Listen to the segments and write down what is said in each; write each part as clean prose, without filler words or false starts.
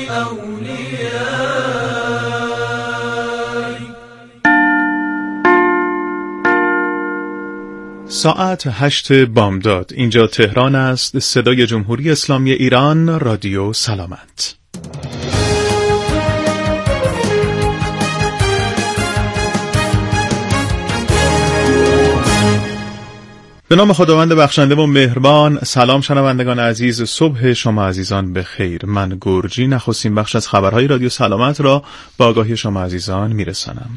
ساعت 8 بامداد. اینجا تهران است. صدای جمهوری اسلامی ایران، رادیو سلامت. به نام خداوند بخشنده و مهربان. سلام شنوندگان عزیز، صبح شما عزیزان بخیر. من گرجی نخستین بخش از خبرهای رادیو سلامت را با آگاهی شما عزیزان میرسانم.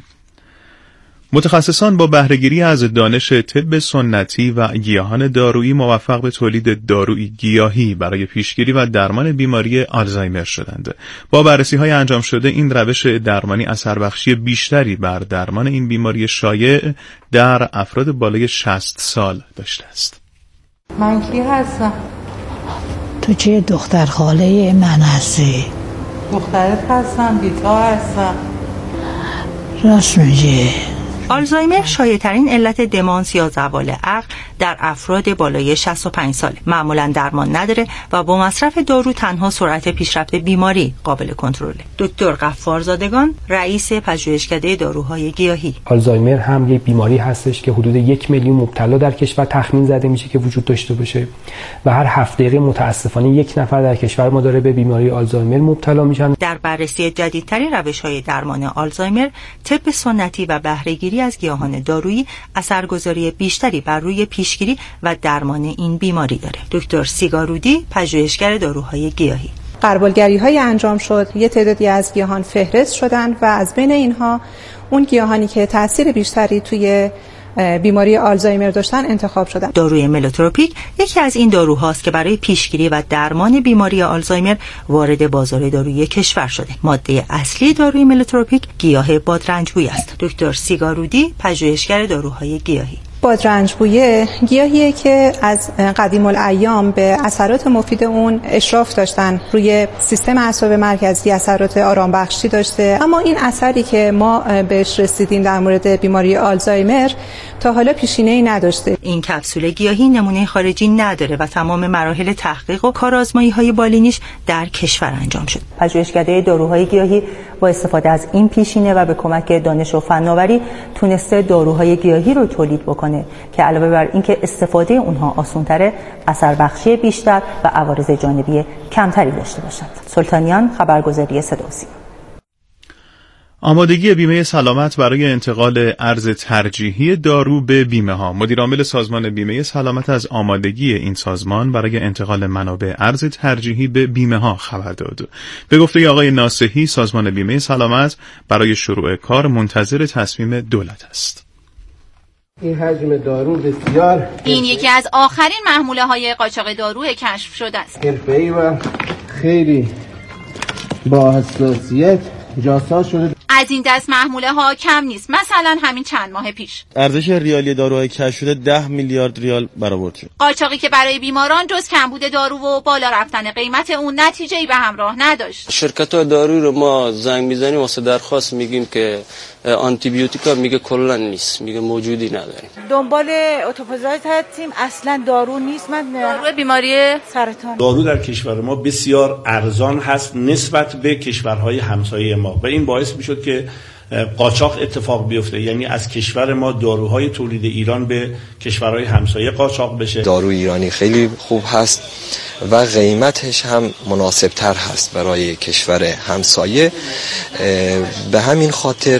متخصصان با بهره‌گیری از دانش طب سنتی و گیاهان دارویی موفق به تولید دارویی گیاهی برای پیشگیری و درمان بیماری آلزایمر شدند. با بررسی‌های انجام شده این روش درمانی اثربخشی بیشتری بر درمان این بیماری شایع در افراد بالای 60 سال داشته است. من کی هستم؟ تو چه دختر خاله من هستی؟ دخترت هستم، بیتا هستم. راست میگی. آلزایمر شایع‌ترین علت دمانس یا زوال عقل در افراد بالای 65 ساله. معمولاً درمان نداره و با مصرف دارو تنها سرعت پیشرفت بیماری قابل کنترله. دکتر غفارزادگان، رئیس پژوهشکده داروهای گیاهی. آلزایمر هم یک بیماری هستش که حدود 1 میلیون مبتلا در کشور تخمین زده میشه که وجود داشته باشه و هر 7 دقیقه متاسفانه 1 نفر در کشور ما داره به بیماری آلزایمر مبتلا میشن. در بررسی جدیدترین روش‌های درمان آلزایمر، طب سنتی و بهره‌گیری از گیاهان دارویی اثرگذاری بیشتری بر روی پیشگیری و درمان این بیماری داره. دکتر سیگارودی، پژوهشگر داروهای گیاهی. غربالگری‌های انجام شد، یه تعدادی از گیاهان فهرست شدن و از بین اینها اون گیاهانی که تاثیر بیشتری توی بیماری آلزایمر داشتن انتخاب شدن. داروی ملوتروپیک یکی از این داروهاست که برای پیشگیری و درمان بیماری آلزایمر وارد بازار دارویی کشور شده. ماده اصلی داروی ملوتروپیک گیاه بادرنجبوی است. دکتر سیگارودی، پژوهشگر داروهای گیاهی. بادرنجبویه گیاهیه که از قدیم الایام به اثرات مفید اون اشراف داشتن، روی سیستم اعصاب مرکزی اثرات آرام بخشی داشته، اما این اثری که ما بهش رسیدیم در مورد بیماری آلزایمر تا حالا پیشینه‌ای نداشته. این کپسول گیاهی نمونه خارجی نداره و تمام مراحل تحقیق و کارآزمایی‌های بالینیش در کشور انجام شد. پژوهشکده داروهای گیاهی با استفاده از این پیشینه و به کمک دانش و فناوری تونسته داروهای گیاهی رو تولید بکنه که علاوه بر اینکه استفاده اونها آسان‌تره، اثر بخشی بیشتر و عوارض جانبی کمتری داشته باشند. سلطانیان، خبرگزاری صدا و سیما. آمادگی بیمه سلامت برای انتقال ارز ترجیحی دارو به بیمه ها. مدیر عامل سازمان بیمه سلامت از آمادگی این سازمان برای انتقال منابع ارز ترجیحی به بیمه ها خبر داد. به گفته آقای ناصحی، سازمان بیمه سلامت برای شروع کار منتظر تصمیم دولت است. این حجم دارو بسیار این یکی از آخرین محموله های قاچاق دارو کشف شده است. حرفه‌ای و خیلی با حساسیت جاساز شده. از این دست محموله ها کم نیست. مثلا همین چند ماه پیش ارزش ریالی داروهای کشف شده 10 میلیارد ریال برآورد شد. قاچاقی که برای بیماران جز کمبود دارو و بالا رفتن قیمت اون نتیجه‌ای به همراه نداشت. شرکت‌های دارویی رو ما زنگ میزنیم واسه درخواست میگیم که آنتی بیوتیکا، میگه کلا نیست، میگه موجودی نداریم. دنبال اتوپوزایت هستیم، اصلا دارو نیست. من دارو بیماری سرطان. دارو در کشور ما بسیار ارزان هست نسبت به کشورهای همسایه ما و این باعث میشد که قاچاق اتفاق بیفته، یعنی از کشور ما داروهای تولید ایران به کشورهای همسایه قاچاق بشه. دارو ایرانی خیلی خوب هست و قیمتش هم مناسب تر هست برای کشور همسایه، به همین خاطر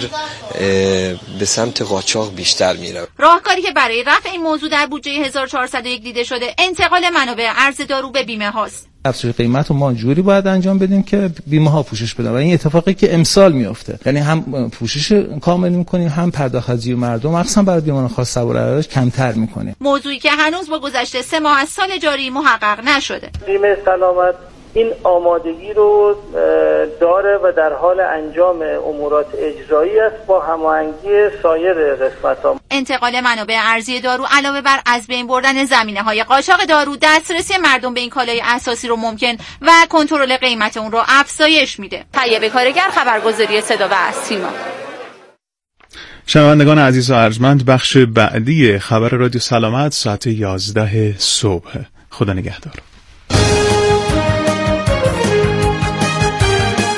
به سمت قاچاق بیشتر میره. راهکاری که برای رفع این موضوع در بودجه 1401 دیده شده انتقال منابع ارز دارو به بیمه هاست. افزایش قیمت رو ما جوری باید انجام بدیم که بیمه ها پوشش بدن و این اتفاقی که امسال میفته، یعنی هم پوشش کامل میکنیم، هم پرداخت از جیب مردم مخصوصا برای بیماران خاص سوار علاج کمتر میکنیم. موضوعی که هنوز با گذشت 3 ماه از سال جاری محقق نشده. بیمه سلامت این آمادگی رو داره و در حال انجام امورات اجرایی است با هماهنگی سایر قسمت‌ها. انتقال منابع ارزی دارو علاوه بر از بین بردن زمینه‌های قاچاق دارو، دسترسی مردم به این کالای اساسی رو ممکن و کنترل قیمت اون رو افزایش میده. طیب کارگر، خبرگزاری صدا و سیما. شنوندگان عزیز و ارجمند، بخش بعدی خبر رادیو سلامت ساعت 11 صبح. خدا نگهدار.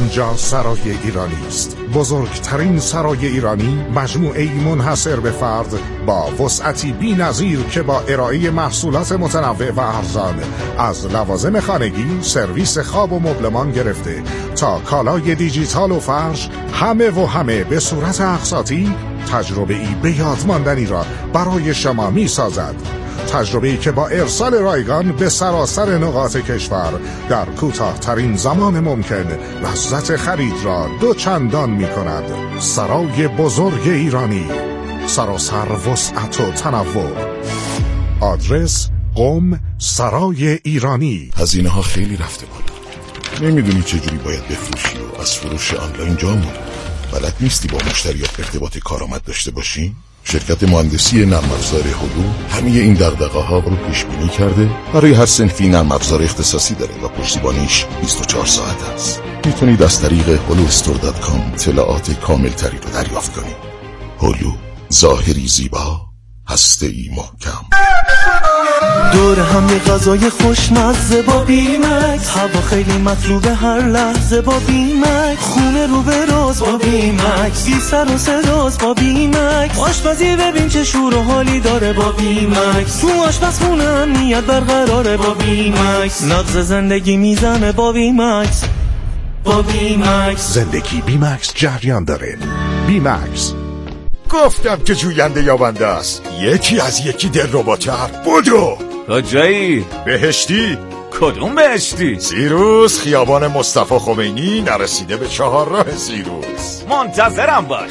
اینجا سرای ایرانی است. بزرگترین سرای ایرانی، مجموعه‌ای منحصر به فرد با وسعتی بی‌نظیر که با ارائه محصولات متنوع و ارزان از لوازم خانگی، سرویس خواب و مبلمان گرفته تا کالای دیجیتال و فرش، همه به صورت اقساطی تجربه‌ای به یاد ماندنی را برای شما می‌سازد. تجربه‌ای که با ارسال رایگان به سراسر نقاط کشور در کوتاه‌ترین زمان ممکن لذت خرید را دوچندان می‌کند. سرای بزرگ ایرانی، سراسر وسعت و تنوع. آدرس: قم، سرای ایرانی. هزینه ها خیلی رفته بالا. نمیدونی چجوری باید بفروشی و از فروش آنلاین جا موندی. بلد نیستی با مشتریات ارتباط کارآمد داشته باشی؟ شرکت مهندسی نرم افزار هلو همه این دغدغه‌ها رو پیش بینی کرده. برای هر صنفی نرم افزار اختصاصی داره و پشتیبانیش 24 ساعت است. میتونید از طریق holustore.com اطلاعات کامل تری رو دریافت کنید. هلو، ظاهری زیبا، هسته‌ای محکم. دور هم یه غذای خوشمزه با بیمکس، هوا خیلی مطلوبه هر لحظه با بیمکس، خونه رو به راز با بیمکس، بی سر و صداست با بیمکس، آشپزی ببین چه شور و حالی داره با بیمکس، تو آشپزخونه امنیت برقراره با بیمکس، نبض زندگی میزنه با بیمکس، با بیمکس، زندگی بیمکس جریان داره. بیمکس. گفتم که جوینده یابنده است. یکی از یکی دلرباتر. بدو کجایی؟ بهشتی. کدوم بهشتی؟ سیروس، خیابان مصطفی خمینی، نرسیده به 4 راه سیروس. منتظرم باش.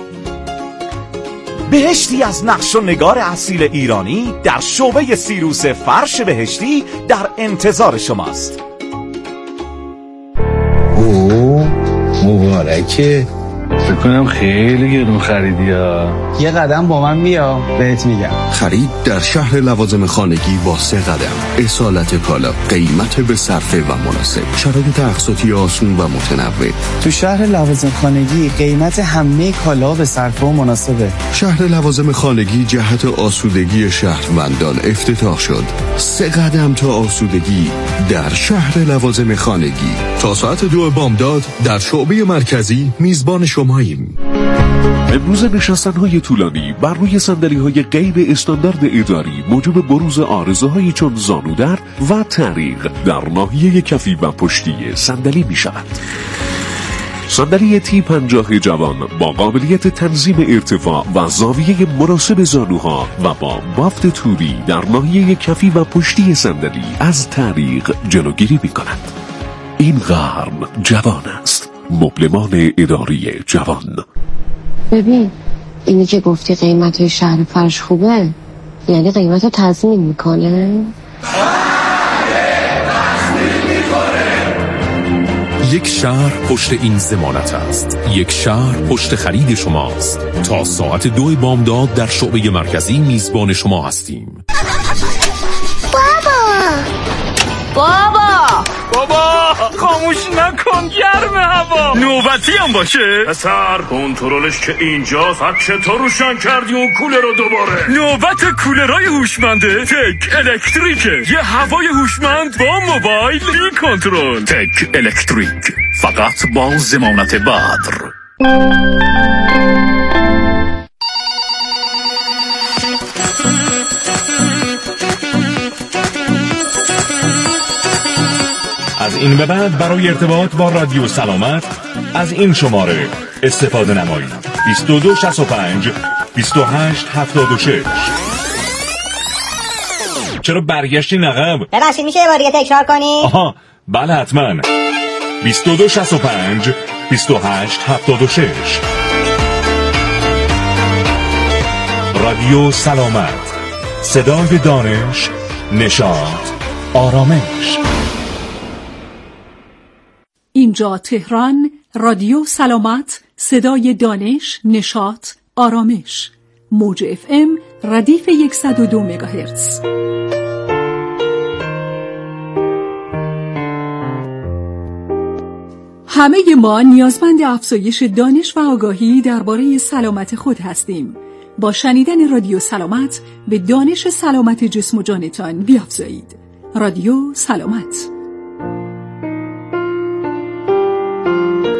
بهشتی از نقش و نگار اصیل ایرانی در شعبه سیروس فرش بهشتی در انتظار شماست. مبارکه. فکر کنم خیلی گرون خریدی ها. یه قدم با من بیا بهت میگم. خرید در شهر لوازم خانگی با 3 قدم. اصالت کالا، قیمت به صرفه و مناسب، شرایط اقساطی آسون و متنوع. تو شهر لوازم خانگی قیمت همه کالا به صرفه و مناسبه. شهر لوازم خانگی جهت آسودگی شهروندان افتتاح شد. 3 قدم تا آسودگی در شهر لوازم خانگی. تا ساعت 2 بامداد در شعبه مرکزی میزبان شماییم. امروز نشستن‌های طولانی بر روی صندلی‌های غیر استاندارد اداری موجب بروز عارضه‌هایی چون زانودر و تعریق در ناحیه کفی و پشتی صندلی می‌شود. صندلی T50 جوان با قابلیت تنظیم ارتفاع و زاویه مناسب زانوها و با بافت توری در ناحیه کفی و پشتی صندلی از تعریق جلوگیری می‌کند. این قرن جوان است. مبلمان اداری جوان. ببین اینی که گفتی قیمت شهر فرش خوبه، یعنی قیمت رو تضمین میکنه؟ یک شهر پشت این ضمانت است. یک شهر پشت خرید شماست. تا ساعت 2 بامداد در شعبه مرکزی میزبان شما هستیم. بابا خاموش نکن، گرم هوا. نوبتی هم باشه پسر، کنترلش که اینجاست. چطور روشن کردی اون کولر رو دوباره؟ نوبت کولرای هوشمنده تک الکتریکه. یه هوای هوشمند با موبایل بی کنترل. تک الکتریک، فقط با ضمانت بدر. از این به بعد برای ارتباط با رادیو سلامت از این شماره استفاده نمایید. 2265 2876. چرا برگشتی نقب؟ ببخشید میشه یه بار دیگه تکرار کنی؟ آها بله حتما. 2265 2876. رادیو سلامت، صدای دانش، نشاط، آرامش. اینجا تهران، رادیو سلامت، صدای دانش، نشاط، آرامش. موج FM ردیف 102 مگاهرتز. همه ما نیازمند افزایش دانش و آگاهی درباره سلامت خود هستیم. با شنیدن رادیو سلامت به دانش سلامت جسم و جانتان بیافزایید. رادیو سلامت.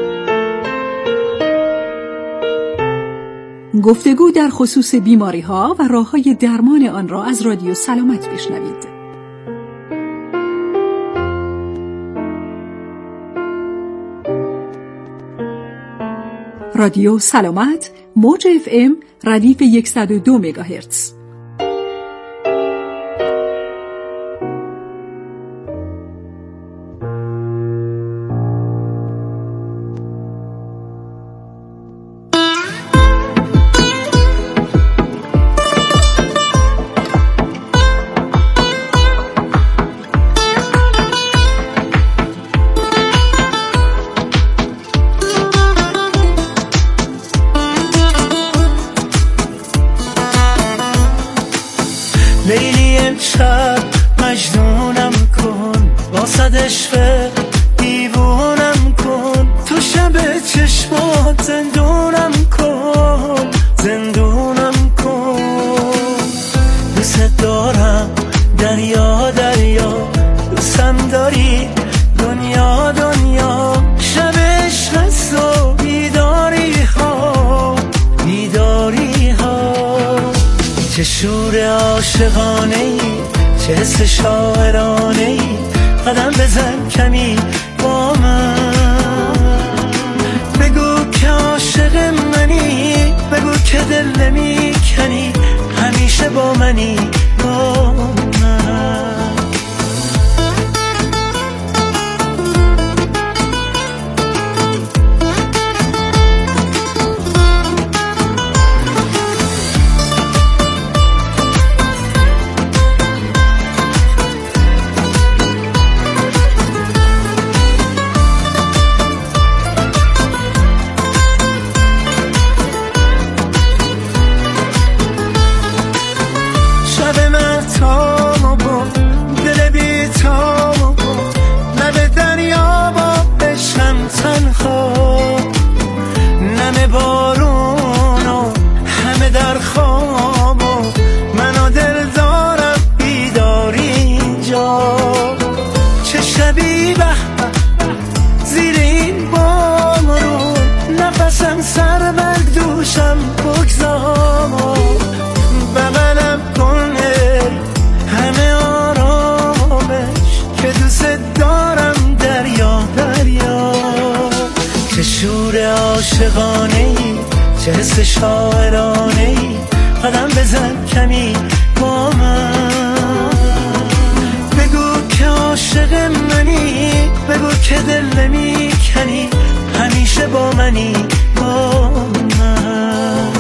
گفتگو در خصوص بیماری ها و راه های درمان آن را از رادیو سلامت بشنوید. رادیو سلامت، موج FM، ردیف 102 مگاهرتز. لیلی امشب مجنونم کن، با صد عشق دیوونم کن، تو شب چشمات زندونم کن، زندونم کن. دوست دارم دریا دریا، دوستم داری دنیا دنیا، شب عشق هست و بیداری ها بیداری ها. چه شور عاشقانه ای، چه حس شاعرانه ای، قدم بزن کمی با من، بگو که عاشق منی، بگو که دل نمی کنی، همیشه با منی با من. عاشقانه ای، چه حس شاعرانه ای، قدم بزن کمی با من، بگو که عاشق منی، بگو که دل نمی کنی، همیشه با منی با من.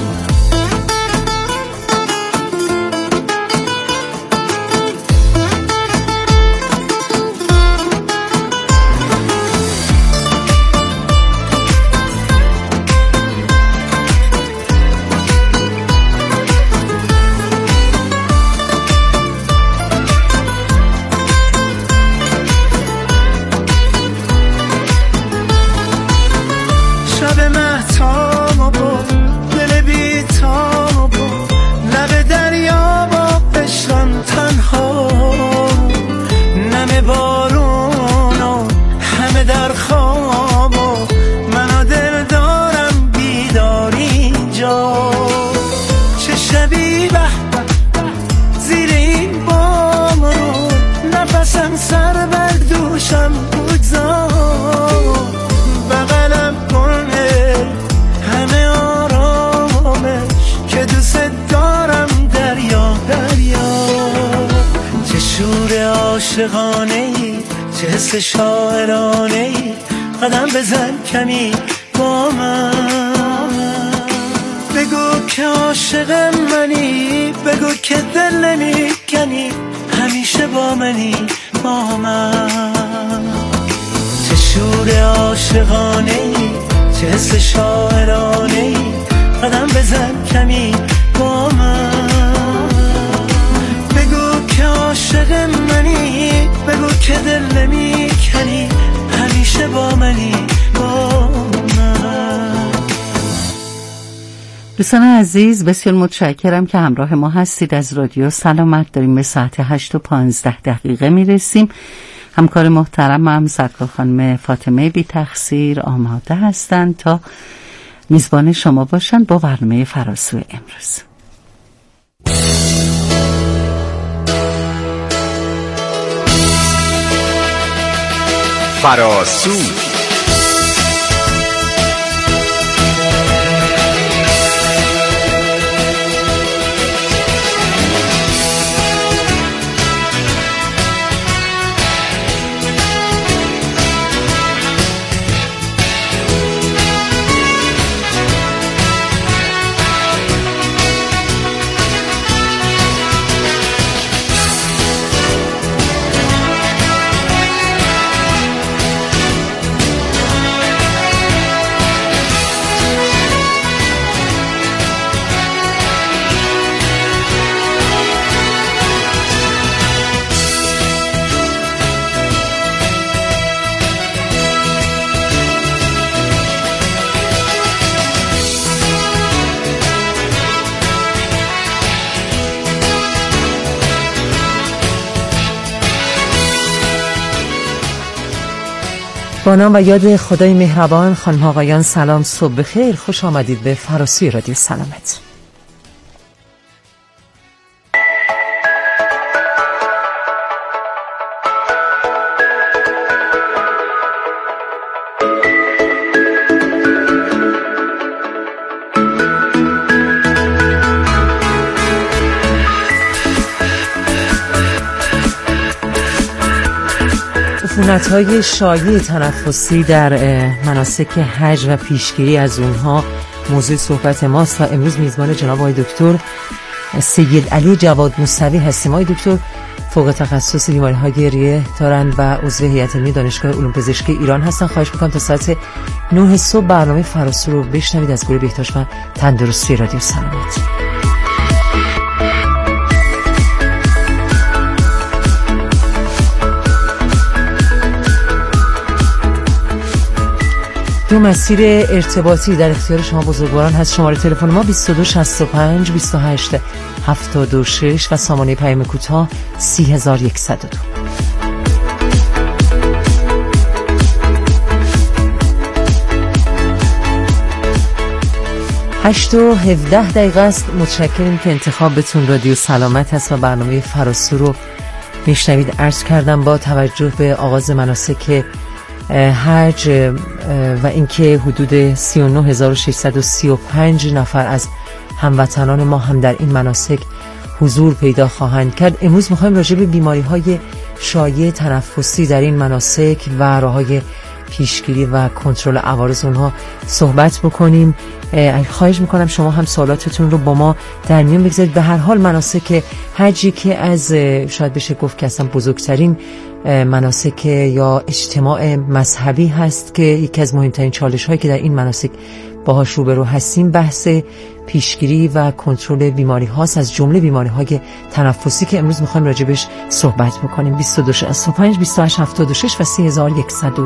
عاشقانه ای، چه حس شاعرانه ای، قدم بزن کمی با من، بگو که عاشق منی، بگو که دل نمی کنی، همیشه با منی با من. چه شور عاشقانه ای، چه حس شاعرانه ای، قدم بزن کمی با من، بگو که عاشق منی، بگو که دل نمی کنی، همیشه با منی با من. دوستان عزیز، بسیار متشکرم که همراه ما هستید. از رادیو سلامت داریم به ساعت 8:15 میرسیم. همکار محترمم سرکار خانم فاطمه بی تقصیر آماده هستند تا میزبان شما باشن با برنامه فراسو امروز. فراسو با نام و یاد خدای مهربان، خانم آقایان سلام، صبح بخیر، خوش آمدید به فراسوی رادیو سلامت. عفونت‌های شایع تنفسی در مناسک حج و پیشگیری از اونها موضوع صحبت ماست و امروز میزبان جناب آقای دکتر سید علی جواد موسوی هستیم. آقای دکتر فوق تخصص بیماری‌های ریه دارن و عضو هیئت علمی دانشگاه علوم پزشکی ایران هستن. خواهش می‌کنم تا ساعت 9 صبح برنامه فراسو رو بشنوید از گروه بهداشت و تندرستی رادیو سلامت. دو مسیر ارتباطی در اختیار شما بزرگواران هست. شماره تلفن ما 2265 28 76 و سامانه پیام کوتاه 30102. 8:17 است. متشکریم که انتخابتون رادیو سلامت هست و برنامه فراسو رو میشنوید. عرض کردم با توجه به آغاز مناسک حج و اینکه حدود 39635 نفر از هموطنان ما هم در این مناسک حضور پیدا خواهند کرد، امروز می‌خوایم راجع به بیماری‌های شایع تنفسی در این مناسک و راه‌های پیشگیری و کنترل عوارض اونها صحبت بکنیم. خواهش میکنم شما هم سوالاتتون رو با ما در میون بگذارید. به هر حال مناسک حجی که از شاید بشه گفت که اصلا بزرگترین مناسک یا اجتماع مذهبی هست که یکی از مهمترین چالش هایی که در این مناسک باهاش روبرو هستیم بحث پیشگیری و کنترل بیماری هاست، از جمله بیماری های تنفسی که امروز میخوایم راجبش صحبت بکنیم. 2265 28 76 و 3102.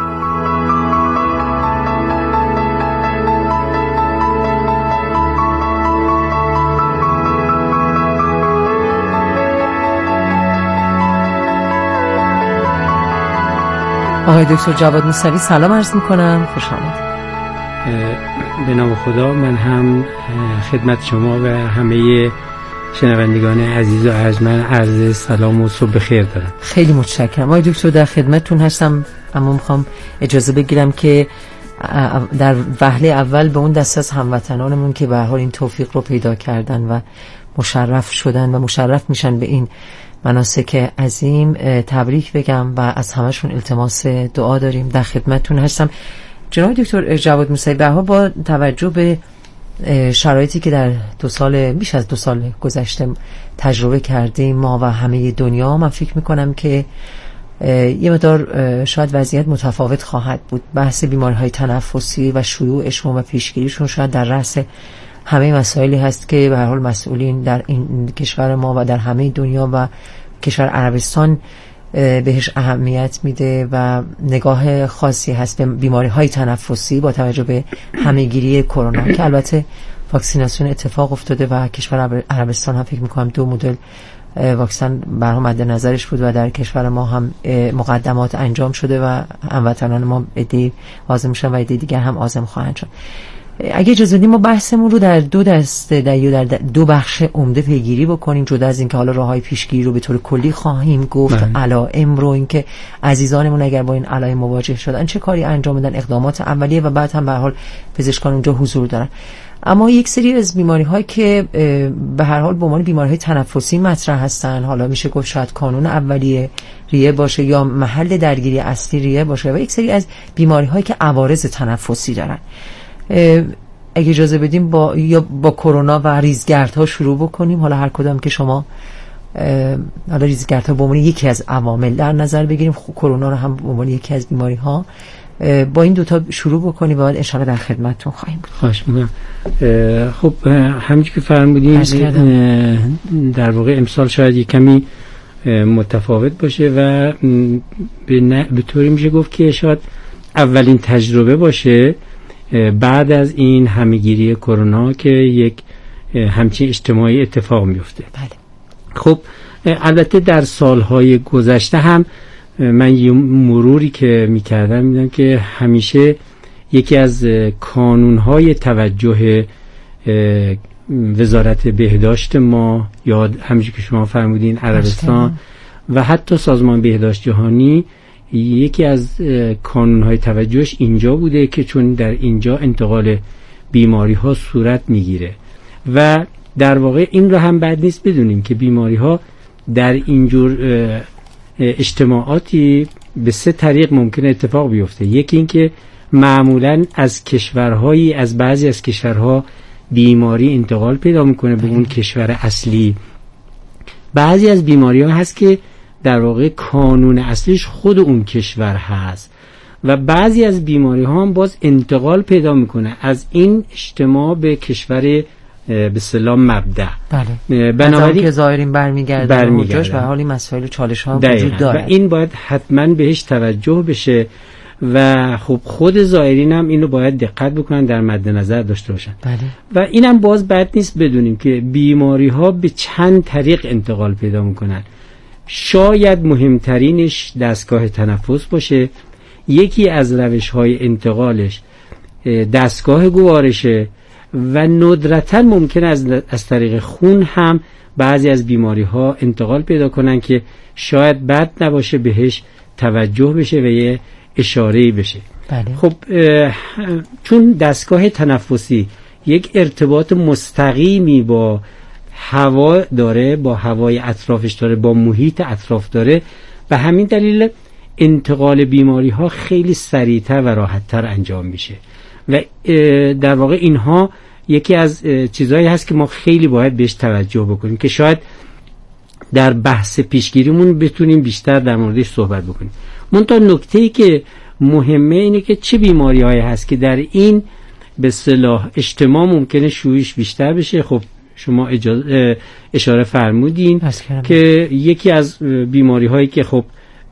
آقای دکتر جواد موسوی سلام عرض میکنم، خوش آمدید. به نام خدا، من هم خدمت شما و همه شنوندگان عزیز و ارجمند عرض سلام و صبح بخیر دارم. خیلی متشکرم آقای دکتر، در خدمتتون هستم، اما میخوام اجازه بگیرم که در وهله اول به اون دسته از هموطنانمون که به هر حال این توفیق رو پیدا کردن و مشرف شدن و مشرف میشن به این مناسک عظیم تبریک بگم و از همشون التماس دعا داریم. در خدمتتون هستم. جناب دکتر جواد موسوی، به هر حال با توجه به شرایطی که در بیش از 2 سال گذشته تجربه کردیم ما و همه دنیا، من فکر میکنم که یه مقدار شاید وضعیت متفاوت خواهد بود. بحث بیماری‌های تنفسی و شیوعشون و پیشگیریشون شاید در رأس همه مسائلی هست که به هر حال مسئولین در این کشور ما و در همه دنیا و کشور عربستان بهش اهمیت میده و نگاه خاصی هست به بیماری‌های تنفسی با توجه به همه‌گیری کرونا که البته واکسیناسیون اتفاق افتاده و کشور عربستان هم فکر می‌کنم 2 مدل واکسن برای مد نظرش بود و در کشور ما هم مقدمات انجام شده و هموطنان ما عده عازم شدن و عده دیگر هم عازم خواهند شد. اگه اجازه بدیم ما بحثمون رو در دو دسته در دو بخش عمده پیگیری بکنیم، جدا از اینکه حالا راههای پیشگیری رو به طور کلی خواهیم گفت، علائم رو، اینکه عزیزانمون اگر با این علائم مواجه شدن چه کاری انجام بدن، اقدامات اولیه، و بعد هم به هر حال پزشکان اونجا حضور دارن. اما یک سری از بیماری‌هایی که به هر حال به عنوان بیماری‌های تنفسی مطرح هستن، حالا میشه گفت شاید کانون اولیه ریه باشه یا محل درگیری اصلی ریه باشه، و یک سری از بیماری‌هایی که عوارض تنفسی دارن. اگه اجازه بدیم با کرونا و ریزگردها شروع بکنیم. حالا هر کدام که شما حالا ریزگردها به عنوان یکی از عوامل در نظر بگیریم، کرونا رو هم به عنوان یکی از بیماری‌ها، با این دوتا شروع بکنیم و بعد انشاءالله در خدمتتون خواهیم بود. خواهش می‌کنم. خب همونجوری که فرمودین در واقع امسال شاید یک کمی متفاوت باشه و به طوری میشه گفت که شاید اولین تجربه باشه بعد از این همه‌گیری کرونا که یک همچین اجتماعی اتفاق میفته. بله. خب البته در سالهای گذشته هم من یه مروری که میکردم میدونم که همیشه یکی از کانونهای توجه وزارت بهداشت ما یا همونجوری که شما فرمودین عربستان و حتی سازمان بهداشت جهانی، یکی از کانونهای توجهش اینجا بوده که چون در اینجا انتقال بیماری ها صورت میگیره و در واقع این رو هم بد نیست بدونیم که بیماری ها در اینجور اجتماعاتی به 3 طریق ممکن اتفاق بیفته. یکی این که معمولاً از کشورهایی، از بعضی از کشورها بیماری انتقال پیدا میکنه به اون کشور اصلی. بعضی از بیماری ها هست که در واقع کانون اصلیش خود اون کشور هست و بعضی از بیماری ها هم باز انتقال پیدا میکنه از این اجتماع به کشور به اصطلاح مبدأ. بله. بنابراین که زائرین برمیگردن اونجاش و حالی مسائل و چالش ها وجود داره و این باید حتما بهش توجه بشه و خب خود زائرین هم اینو باید دقت بکنن، در مد نظر داشته باشن. بله. و اینم باز بد نیست بدونیم که بیماری ها به چند طریق انتقال پیدا میکنن. شاید مهمترینش دستگاه تنفس باشه. یکی از روش های انتقالش دستگاه گوارشه و ندرتاً ممکن از طریق خون هم بعضی از بیماری ها انتقال پیدا کنن که شاید بد نباشه بهش توجه بشه و یه اشاره‌ای بشه. بله. خب چون دستگاه تنفسی یک ارتباط مستقیمی با هوا داره، با هوای اطرافش داره، با محیط اطراف داره، به همین دلیل انتقال بیماری ها خیلی سریعتر و راحتتر انجام میشه و در واقع اینها یکی از چیزهایی هست که ما خیلی باید بهش توجه بکنیم که شاید در بحث پیشگیریمون بتونیم بیشتر در موردش صحبت بکنیم. منتها نکته‌ای که مهمه اینه که چه بیماری‌هایی هست که در این به اصطلاح اجتماع ممکنه شیوعش بیشتر بشه. خب شما اشاره فرمودین که یکی از بیماری‌هایی که خب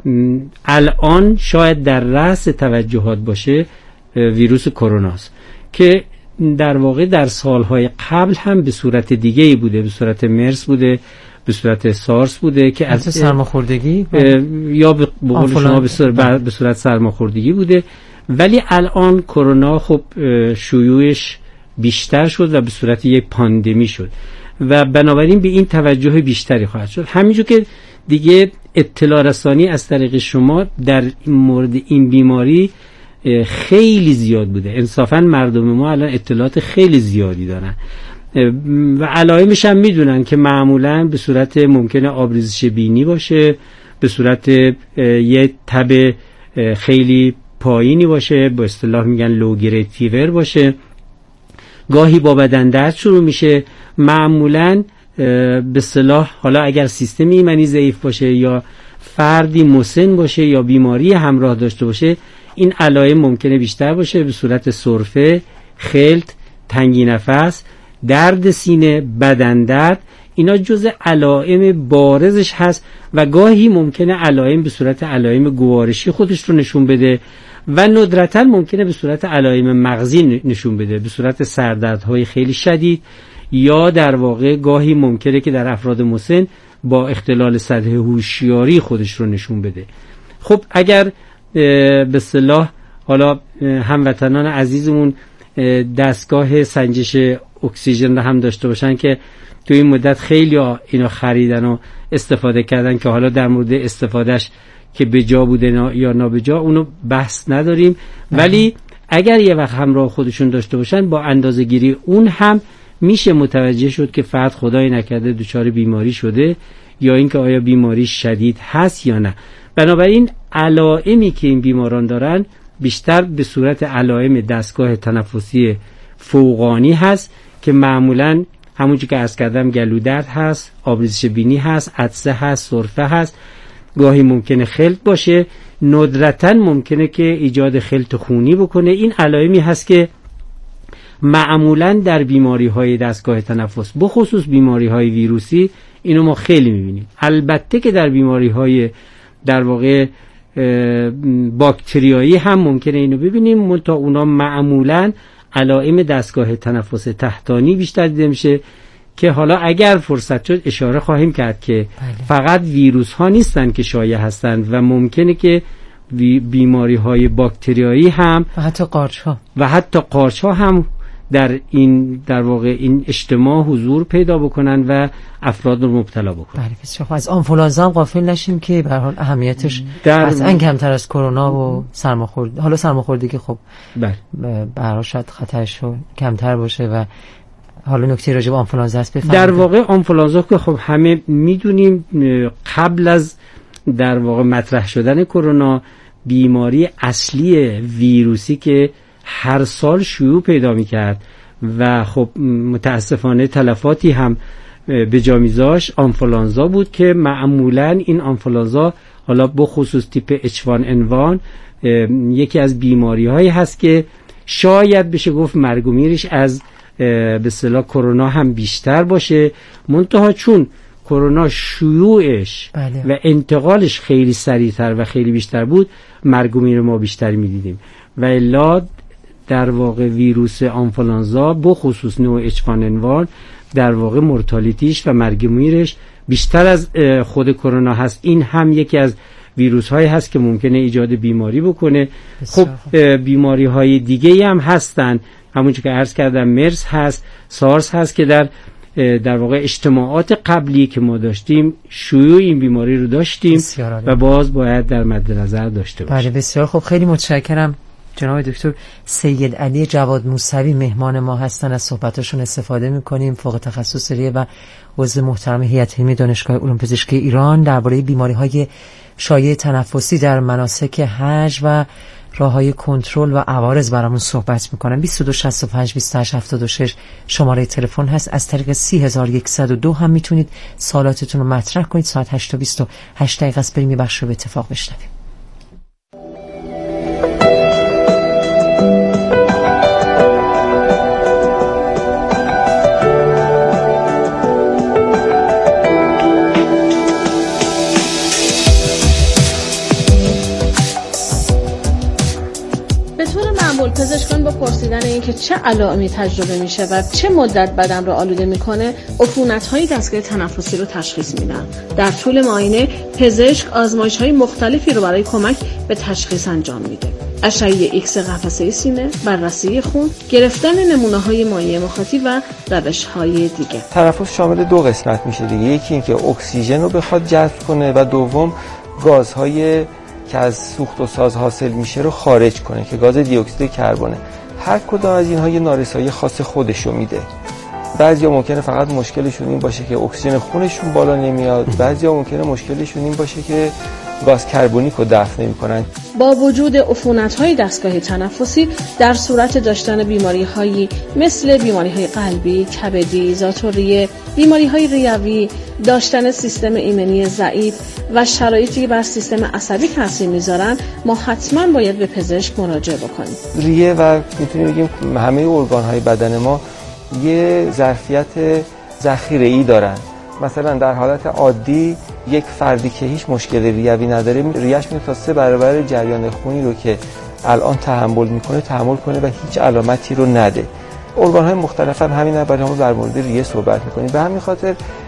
الان شاید در رأس توجهات باشه ویروس کروناست که در واقع در سالهای قبل هم به صورت دیگه‌ای بوده، به صورت مرس بوده، به صورت سارس بوده که از سرماخوردگی یا به قول شما به صورت سرماخوردگی بوده، ولی الان کرونا خب شیوعش بیشتر شد و به صورت یک پاندمی شد و بنابراین به این توجه بیشتری خواهد شد. همینجور که دیگه اطلاع رسانی از طریق شما در مورد این بیماری خیلی زیاد بوده، انصافا مردم ما الان اطلاعات خیلی زیادی دارن و علائمش هم میدونن که معمولا به صورت ممکنه آبریزش بینی باشه، به صورت یه تب خیلی پایینی باشه، به اصطلاح میگن لو گرید فیور باشه، گاهی با بدن درد شروع میشه، معمولا به اصطلاح حالا اگر سیستم ایمنی ضعیف باشه یا فردی مسن باشه یا بیماری همراه داشته باشه این علائم ممکنه بیشتر باشه، به صورت سرفه، خلط، تنگی نفس، درد سینه، بدن درد. اینا جزء علائم بارزش هست و گاهی ممکنه علائم به صورت علائم گوارشی خودش رو نشون بده و ندرتاً ممکنه به صورت علائم مغزی نشون بده، به صورت سردردهای خیلی شدید یا در واقع گاهی ممکنه که در افراد مسن با اختلال سطح هوشیاری خودش رو نشون بده. خب اگر به اصطلاح حالا هموطنان عزیزمون دستگاه سنجش اکسیژن رو هم داشته باشن که تو این مدت خیلی اینو خریدن و استفاده کردن که حالا در مورد استفادهش که به جا بوده یا نابجا اونو بحث نداریم، ولی اگر یه وقت همراه خودشون داشته باشن با اندازه‌گیری اون هم میشه متوجه شد که فرد خدای نکرده دچار بیماری شده یا اینکه آیا بیماری شدید هست یا نه. بنابراین علائمی که این بیماران دارن بیشتر به صورت علائم دستگاه تنفسی فوقانی هست که معمولاً همونجوری که عرض کردم گلو درد هست، آبریزش بینی هست، عطسه هست، سرفه هست، گاهی ممکنه خلط باشه، ندرتاً ممکنه که ایجاد خلط خونی بکنه. این علائمی هست که معمولاً در بیماری‌های دستگاه تنفس بخصوص بیماری‌های ویروسی اینو ما خیلی می‌بینیم. البته که در بیماری‌های در واقع باکتریایی هم ممکنه اینو ببینیم، منتها اونا معمولاً علائم دستگاه تنفس تحتانی بیشتر دیده میشه که حالا اگر فرصت شد اشاره خواهیم کرد که فقط ویروس ها نیستن که شایع هستند و ممکنه که بیماری های باکتریایی هم و حتی قارچ ها هم در واقع این اجتماع حضور پیدا بکنن و افراد رو مبتلا بکنن. بله بسیار خوب. از آنفولانزا هم غافل نشیم که به هر حال اهمیتش قطعاً کمتر از کرونا و سرماخوردگی، حالا سرماخوردگی خب به هر حال شاید خطرش کمتر باشه و حالا نکته راجع به آنفولانزا هست بفرمایید. در واقع آنفولانزا که خب همه میدونیم قبل از در واقع مطرح شدن کرونا بیماری اصلی ویروسی که هر سال شیوع پیدا میکرد و خب متاسفانه تلفاتی هم به جا میذاشت آنفولانزا بود که معمولاً این آنفولانزا حالا بخصوص تیپ H1N1 یکی از بیماری هایی هست که شاید بشه گفت مرگ و میرش از به اصطلاح کرونا هم بیشتر باشه، منتها چون کرونا شیوعش و انتقالش خیلی سریعتر و خیلی بیشتر بود مرگ و میر ما بیشتر میدیدیم و الا در واقع ویروس آنفولانزا بخصوص نوع H1N1 در واقع مورتالیتیش و مرگ و میرش بیشتر از خود کرونا هست. این هم یکی از ویروس هایی هست که ممکنه ایجاد بیماری بکنه. خب بیماری های دیگه هم هستن، همونجور که عرض کردم مرس هست، سارس هست که در واقع اجتماعات قبلی که ما داشتیم شیوع این بیماری رو داشتیم و باز باید در مد نظر داشته باشیم. بله بسیار خب، خیلی متشکرم. جناب دکتر سید علی جواد موسوی مهمان ما هستن، از صحبتاشون استفاده میکنیم. فوق تخصص ریه و عضو محترم هیئت علمی دانشگاه علوم پزشکی ایران درباره بیماری‌های شایع تنفسی در مناسک حج و راه‌های کنترل و عوارض برامون صحبت میکنن. 2265 2876 شماره تلفن هست. از طریق 3102 هم میتونید سوالاتتون رو مطرح کنید. ساعت 8:28 است. بریم یه بخش رو به اتفاق بشنویم. پزشکان با پرسیدن اینکه چه علائمی تجربه میشه و چه مدت بدن رو آلوده میکنه عفونت‌های دستگاه تنفسی رو تشخیص میدن. در طول معاینه پزشک آزمایش‌های مختلفی رو برای کمک به تشخیص انجام میده. اشعه ایکس قفسه سینه، بررسی خون، گرفتن نمونه‌های مایع مخاطی و روش‌های دیگه. تنفس شامل دو قسمت میشه دیگه، یکی اینکه اکسیژن رو بخواد جذب کنه و دوم گازهای که از سوخت و ساز حاصل میشه رو خارج کنه که گاز دی اکسید کربونه. هر کدام از اینها یه نارسایی خاص خودشو میده. بعضیا ممکنه فقط مشکلشون این باشه که اکسیژن خونشون بالا نمیاد، بعضیا ممکنه مشکلشون این باشه که گاز کربونیک رو دفع نمی‌کنن. با وجود عفونت‌های دستگاه تنفسی در صورت داشتن بیماری‌هایی مثل بیماری‌های قلبی، کبدی، ذات‌الریه، بیماری‌های ریوی، داشتن سیستم ایمنی ضعیف و شرایطی که بر سیستم عصبی تاثیر می‌ذارن، ما حتماً باید به پزشک مراجعه بکنیم. ریه و می‌تونیم بگیم همه ارگان‌های بدن ما یه ظرفیت ذخیره‌ای دارن. مثلا در حالت عادی یک فردی که هیچ مشکل ریوی نداره ریه‌اش میتونه تا 3 برابر جریان خونی رو که الان تحمل میکنه تحمل کنه و هیچ علامتی رو نده. ارگان‌های مختلف هم همین، برای ما در مورد ریه صحبت میکنیم. به همین خاطر